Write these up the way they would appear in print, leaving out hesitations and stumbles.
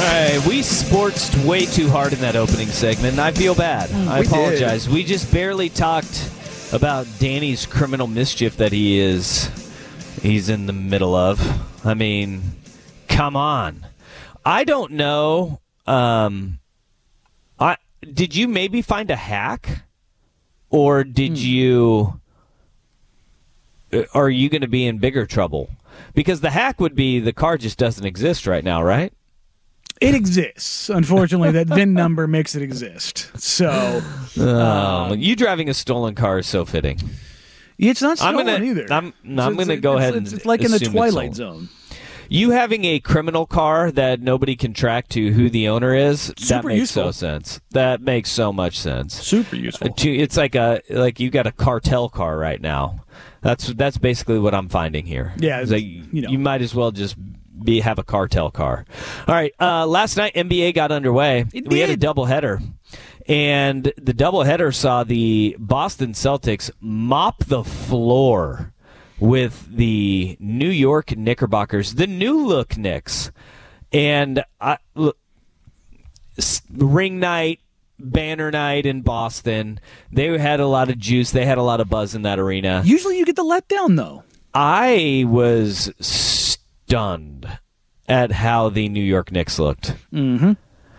right, we sportsed way too hard in that opening segment, and I feel bad. I apologize. We just barely talked about Danny's criminal mischief that he's in the middle of. I mean, come on. I don't know. Did you maybe find a hack? Or did you... Are you going to be in bigger trouble? Because the hack would be the car just doesn't exist right now, right? It exists. Unfortunately, that VIN number makes it exist. So, you driving a stolen car is so fitting. It's not stolen either. I'm going to go ahead and it's like in the Twilight Zone. You having a criminal car that nobody can track to who the owner is, that makes so sense. That makes so much sense. Super useful. It's like you got a cartel car right now. That's basically what I'm finding here. Yeah, you might as well just have a cartel car. All right, last night NBA got underway. We had a doubleheader, and the doubleheader saw the Boston Celtics mop the floor with the New York Knickerbockers, the new look Knicks. And ring night, banner night in Boston, they had a lot of juice. They had a lot of buzz in that arena. Usually you get the letdown, though. I was stunned at how the New York Knicks looked. Mm-hmm.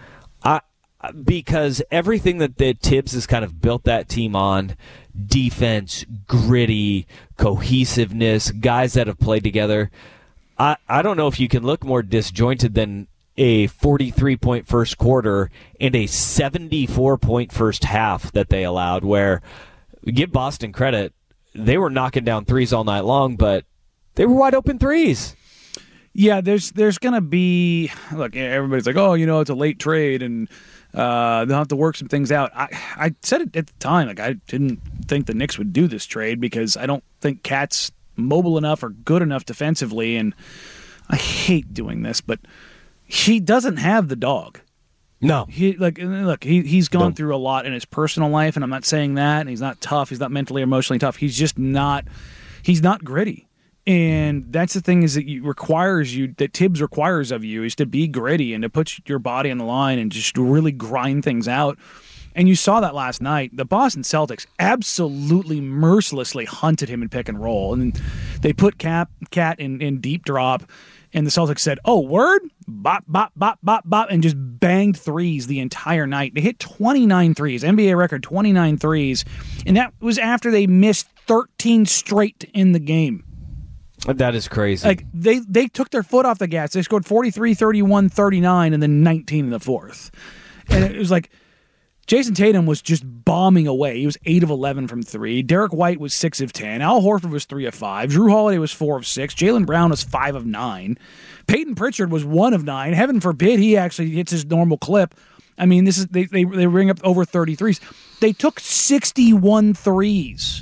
Because everything that Tibbs has kind of built that team on, defense, gritty, cohesiveness, guys that have played together. I don't know if you can look more disjointed than a 43-point first quarter and a 74-point first half that they allowed, where, give Boston credit, they were knocking down threes all night long, but they were wide open threes. Yeah, there's going to be, look, everybody's like, oh, it's a late trade and they'll have to work some things out. I said it at the time, like I didn't think the Knicks would do this trade because I don't think Cat's mobile enough or good enough defensively, and I hate doing this, but he doesn't have the dog. No. He's gone through a lot in his personal life, and I'm not saying that, and he's not tough, he's not mentally or emotionally tough. He's just not gritty. And that's the thing is that that Tibbs requires of you is to be gritty and to put your body on the line and just really grind things out. And you saw that last night. The Boston Celtics absolutely mercilessly hunted him in pick and roll. And they put Cat in deep drop. And the Celtics said, oh, word? Bop, bop, bop, bop, bop, and just banged threes the entire night. They hit 29 threes, NBA record 29 threes. And that was after they missed 13 straight in the game. That is crazy. Like they took their foot off the gas. They scored 43, 31, 39, and then 19 in the fourth. And it was like Jason Tatum was just bombing away. He was 8 of 11 from 3. Derek White was 6 of 10. Al Horford was 3 of 5. Drew Holiday was 4 of 6. Jaylen Brown was 5 of 9. Peyton Pritchard was 1 of 9. Heaven forbid he actually hits his normal clip. I mean, this is they ring up over 33s. They took 61 threes.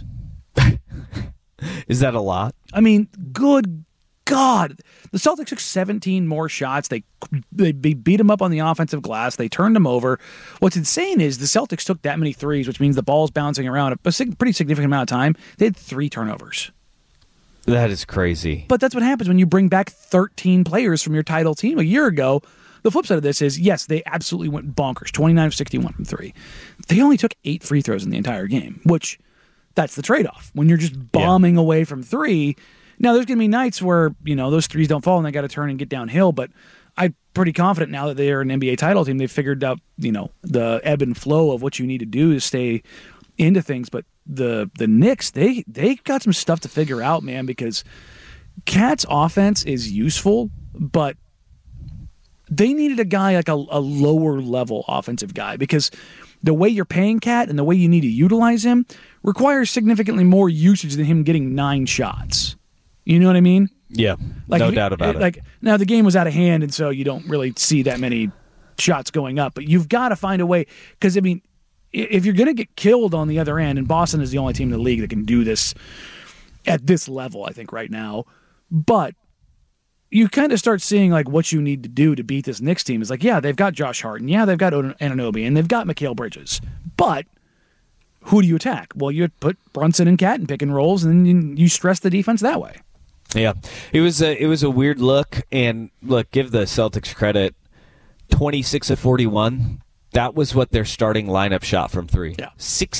Is that a lot? I mean, good God. The Celtics took 17 more shots. They beat them up on the offensive glass. They turned them over. What's insane is the Celtics took that many threes, which means the ball's bouncing around a pretty significant amount of time. They had 3 turnovers. That is crazy. But that's what happens when you bring back 13 players from your title team. A year ago, the flip side of this is, yes, they absolutely went bonkers, 29 of 61 from 3. They only took 8 free throws in the entire game, which that's the trade-off. When you're just bombing away from 3, now there's going to be nights where, those threes don't fall and they got to turn and get downhill, but I'm pretty confident now that they're an NBA title team, they've figured out, the ebb and flow of what you need to do to stay into things. But the Knicks, they got some stuff to figure out, man, because Cat's offense is useful, but they needed a guy like a lower level offensive guy, because the way you're paying Cat and the way you need to utilize him requires significantly more usage than him getting 9 shots. You know what I mean? Yeah, no doubt about it. Like, now the game was out of hand, and so you don't really see that many shots going up. But you've got to find a way, because, I mean, if you're going to get killed on the other end, and Boston is the only team in the league that can do this at this level, I think, right now. But you kind of start seeing like what you need to do to beat this Knicks team. Is like, yeah, they've got Josh Hart, and yeah, they've got Anunoby, and they've got Mikal Bridges. But who do you attack? Well, you put Brunson and Cat in pick and rolls, and then you stress the defense that way. Yeah, it was a weird look, and look, give the Celtics credit. 26 of 41. That was what their starting lineup shot from three. Yeah.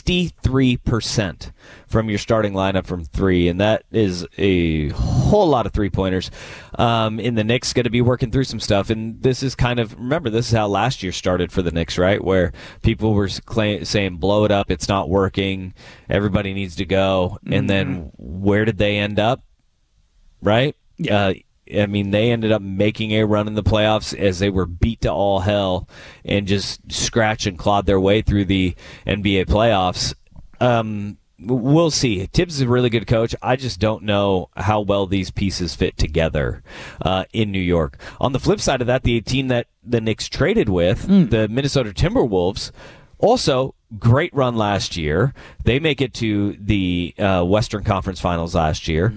63% from your starting lineup from three, and that is a whole lot of three-pointers. And the Knicks going to be working through some stuff, and this is kind of, remember, this is how last year started for the Knicks, right, where people were saying, blow it up, it's not working, everybody needs to go, and then where did they end up, right? Yeah. They ended up making a run in the playoffs as they were beat to all hell and just scratch and clawed their way through the NBA playoffs. We'll see. Tibbs is a really good coach. I just don't know how well these pieces fit together in New York. On the flip side of that, the team that the Knicks traded with, the Minnesota Timberwolves, also great run last year. They make it to the Western Conference Finals last year.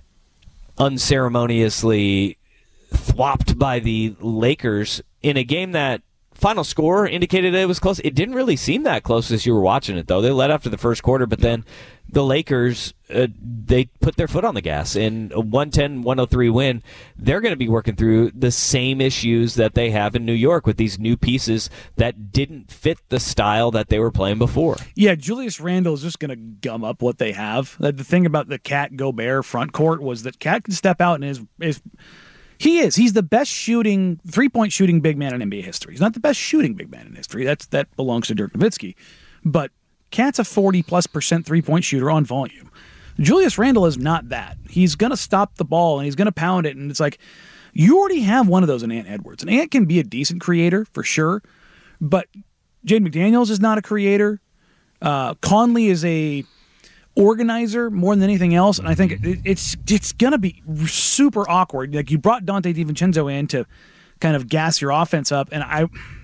Unceremoniously thwopped by the Lakers in a game that final score indicated it was close. It didn't really seem that close as you were watching it, though. They led after the first quarter, but then the Lakers, they put their foot on the gas. In a 110-103 win, they're going to be working through the same issues that they have in New York with these new pieces that didn't fit the style that they were playing before. Yeah, Julius Randle is just going to gum up what they have. The thing about the Cat Gobert front court was that Cat can step out and he's the best shooting, three-point shooting big man in NBA history. He's not the best shooting big man in history. That belongs to Dirk Nowitzki. But Cat's a 40+% three-point shooter on volume. Julius Randle is not that. He's going to stop the ball, and he's going to pound it, and it's like, you already have one of those in Ant Edwards. And Ant can be a decent creator, for sure, but Jaden McDaniels is not a creator. Conley is a organizer more than anything else, and I think it's going to be super awkward. Like, you brought Dante DiVincenzo in to kind of gas your offense up, and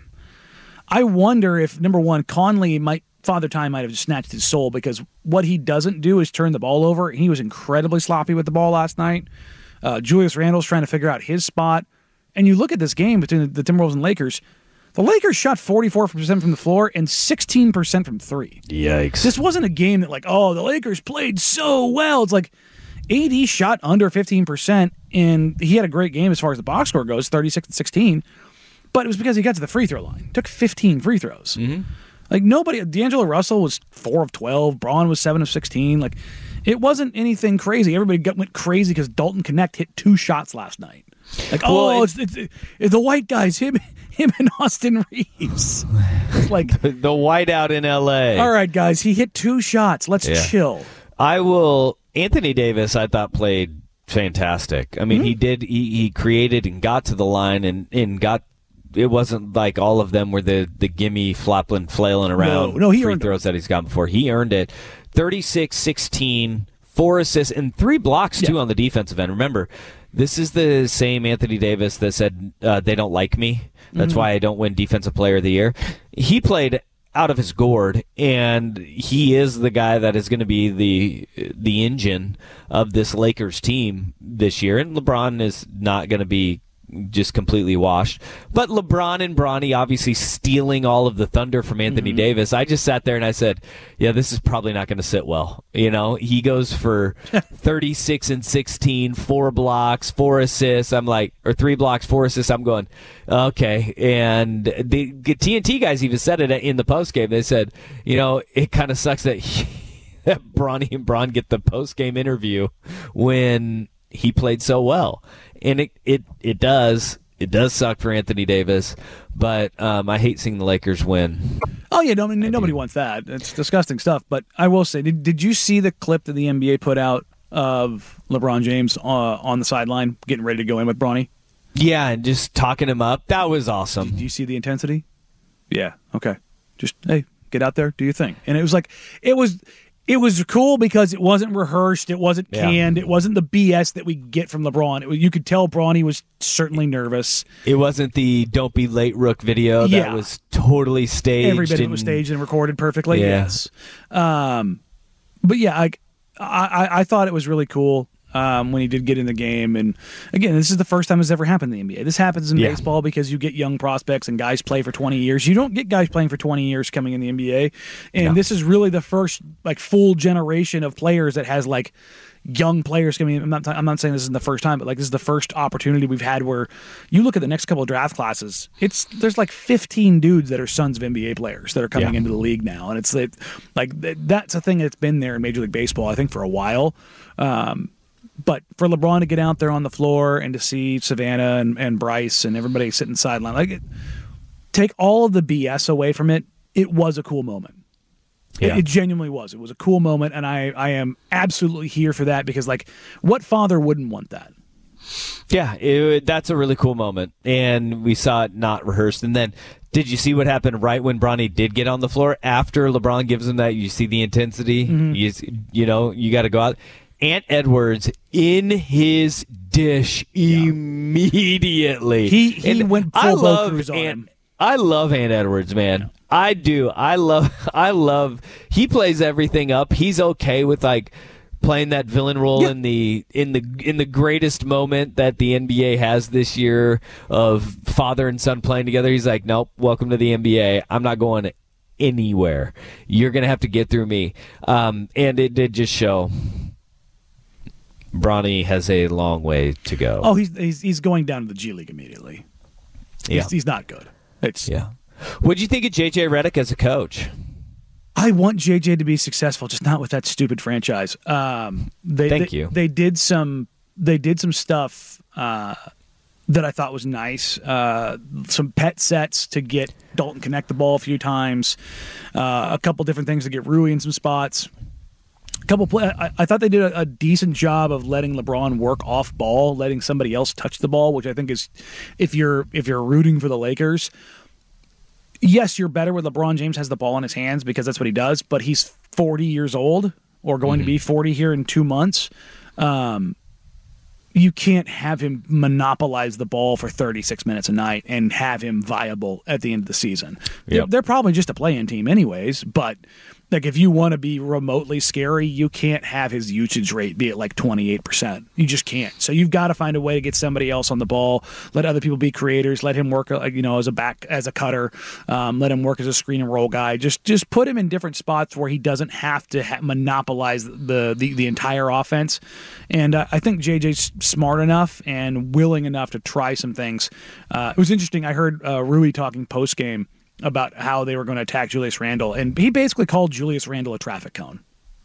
I wonder if, number one, Conley Father Time might have just snatched his soul, because what he doesn't do is turn the ball over. He was incredibly sloppy with the ball last night. Julius Randle's trying to figure out his spot, and you look at this game between the Timberwolves and Lakers. The Lakers shot 44% from the floor and 16% from three. Yikes. This wasn't a game that the Lakers played so well. It's like AD shot under 15%, and he had a great game as far as the box score goes, 36-16, but it was because he got to the free throw line. Took 15 free throws. Like, nobody, D'Angelo Russell was 4 of 12, Braun was 7 of 16. Like, it wasn't anything crazy. Everybody went crazy because Dalton Connect hit 2 shots last night. Like, it's the white guys, him and Austin Reeves. Like the whiteout in LA. All right, guys, he hit 2 shots. Let's chill. Anthony Davis, I thought, played fantastic. I mean, he created and got to the line and got. It wasn't like all of them were the gimme flopping, flailing around no, he free earned throws that he's got before. He earned it. 36-16, 4 assists, and 3 blocks, too, on the defensive end. Remember, this is the same Anthony Davis that said, they don't like me. That's why I don't win Defensive Player of the Year. He played out of his gourd, and he is the guy that is going to be the engine of this Lakers team this year. And LeBron is not going to be just completely washed. But LeBron and Bronny obviously stealing all of the thunder from Anthony Davis. I just sat there and I said, yeah, this is probably not going to sit well. You know, he goes for 36 and 16, 4 blocks, 4 assists. I'm like, or 3 blocks, 4 assists. I'm going, okay. And the TNT guys even said it in the postgame. They said, you know, it kind of sucks that Bronny and Bron get the postgame interview when he played so well. And it does suck for Anthony Davis, but I hate seeing the Lakers win. Oh yeah, nobody wants that. It's disgusting stuff. But I will say, did you see the clip that the NBA put out of LeBron James on the sideline getting ready to go in with Bronny? Yeah, and just talking him up. That was awesome. Do you see the intensity? Yeah. Okay. Just hey, get out there, do your thing. And it was like it was cool because it wasn't rehearsed, it wasn't canned, it wasn't the BS that we get from LeBron. You could tell Bronny was certainly nervous. It wasn't the "Don't Be Late, Rook" video that was totally staged. Every bit of it was staged and recorded perfectly. Yeah. Yes, but yeah, I thought it was really cool when he did get in the game. And again, this is the first time it's ever happened in the NBA. This happens in baseball because you get young prospects and guys play for 20 years. You don't get guys playing for 20 years coming in the NBA. And this is really the first full generation of players that has young players coming in. I'm not saying this is the first time, but like this is the first opportunity we've had where you look at the next couple of draft classes. There's like 15 dudes that are sons of NBA players that are coming into the league now, and it's like that's a thing that's been there in Major League Baseball, I think, for a while. But for LeBron to get out there on the floor and to see Savannah and Bryce and everybody sitting sideline, like take all of the BS away from it, it was a cool moment. Yeah. It genuinely was. It was a cool moment, and I am absolutely here for that because, like, what father wouldn't want that? Yeah, that's a really cool moment, and we saw it not rehearsed. And then, did you see what happened right when Bronny did get on the floor? After LeBron gives him that, you see the intensity. Mm-hmm. You got to go out. Ant Edwards in his dish immediately. He went full Bo Cruz on him. I love Ant Edwards, man. I do. I love. He plays everything up. He's okay with like playing that villain role in the greatest moment that the NBA has this year of father and son playing together. He's like, nope, welcome to the NBA. I'm not going anywhere. You're gonna have to get through me. And it did just show. Bronny has a long way to go. Oh, he's going down to the G League immediately. He's not good. What'd you think of JJ Redick as a coach? I want JJ to be successful, just not with that stupid franchise. Thank you. They did some stuff that I thought was nice. Some pet sets to get Dalton Connect the ball a few times. A couple different things to get Rui in some spots. I thought they did a decent job of letting LeBron work off ball, letting somebody else touch the ball, which I think is, if you're rooting for the Lakers, yes, you're better when LeBron James has the ball in his hands because that's what he does, but he's 40 years old or going to be 40 here in 2 months. You can't have him monopolize the ball for 36 minutes a night and have him viable at the end of the season. Yep. They're probably just a play-in team anyways, but like if you want to be remotely scary, you can't have his usage rate be at like 28%. You just can't. So you've got to find a way to get somebody else on the ball, let other people be creators, let him work as a cutter, let him work as a screen and roll guy. Just put him in different spots where he doesn't have to monopolize the entire offense. And I think JJ's smart enough and willing enough to try some things. It was interesting. I heard Rui talking post-game about how they were going to attack Julius Randle, and he basically called Julius Randle a traffic cone.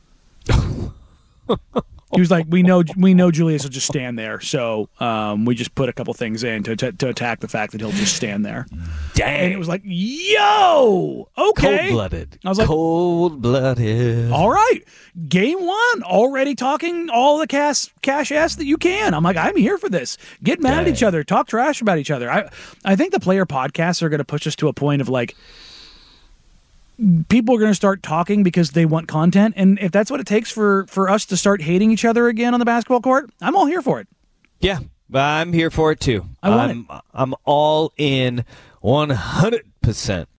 He was like, "We know Julius will just stand there, so we just put a couple things in to attack the fact that he'll just stand there." Dang! And it was like, "Yo, okay, cold-blooded." I was like, "Cold-blooded." All right, game one, already talking all the cash ass that you can. I'm like, I'm here for this. Get mad at each other, talk trash about each other. I think the player podcasts are going to push us to a point of like, people are going to start talking because they want content, and if that's what it takes for us to start hating each other again on the basketball court, I'm all here for it. Yeah, I'm here for it too. I'm all in 100%.